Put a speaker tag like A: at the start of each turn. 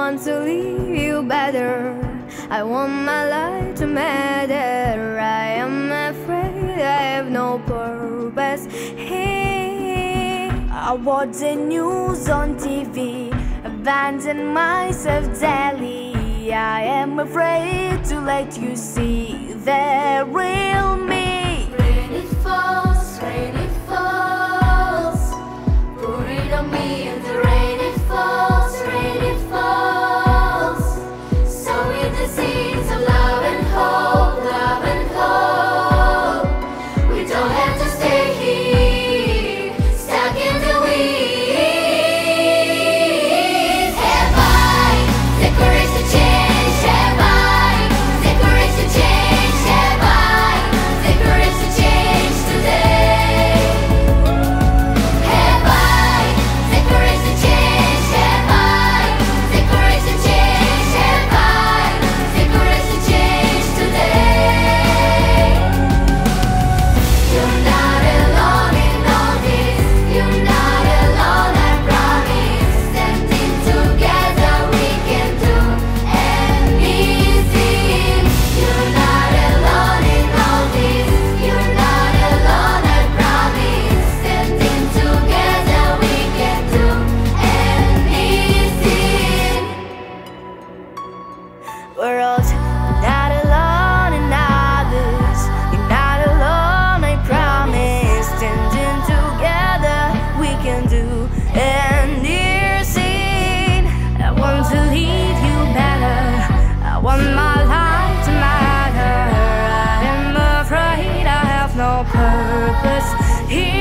A: want to leave you better. I want my life to matter. I am afraid I have no purpose here. I watch the news on TV, abandon myself daily. I am afraid to let you see the real me.
B: Rain it falls, pour it on me, and the rain it falls, sowing the seeds of love and hope, love and hope. We don't have to stay here, stuck in the weeds. Have I the courage to change? Have I the courage to change? Have I the courage to change today? Have I the courage to change? Have I the courage to change? Have I the courage to change today? You're not alone in all this. You're not alone, I promise. Standing together we can do anything. You're not alone in all this. You're not alone, I promise. Standing together we can do anything.
A: We're all not alone in all this. You're not alone, I promise. Standing together, we can do anything. I want to leave you better. I want my life to matter. I am afraid I have no purpose here.